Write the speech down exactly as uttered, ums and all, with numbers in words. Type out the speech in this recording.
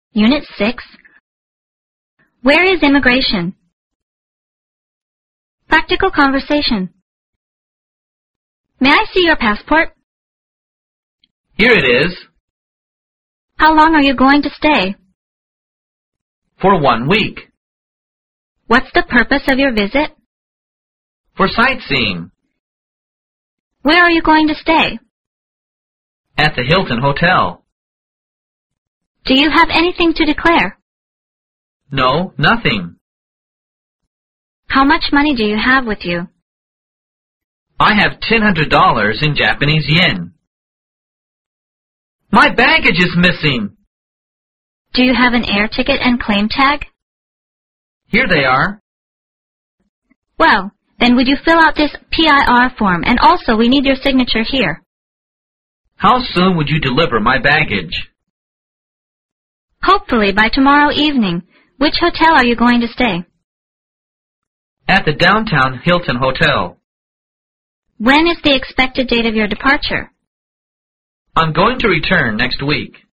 Unit six. Where is immigration? Practical conversation. May I see your passport? Here it is. How long are you going to stay? For one week. What's the purpose of your visit? For sightseeing. Where are you going to stay? At the Hilton Hotel. Do you have anything to declare? No, nothing. How much money do you have with you? I have ten hundred dollars in Japanese yen. My baggage is missing. Do you have an air ticket and claim tag? Here they are. Well, then would you fill out this P I R form, and also we need your signature here. How soon would you deliver my baggage? Hopefully by tomorrow evening. Which hotel are you going to stay? At the downtown Hilton Hotel. When is the expected date of your departure? I'm going to return next week.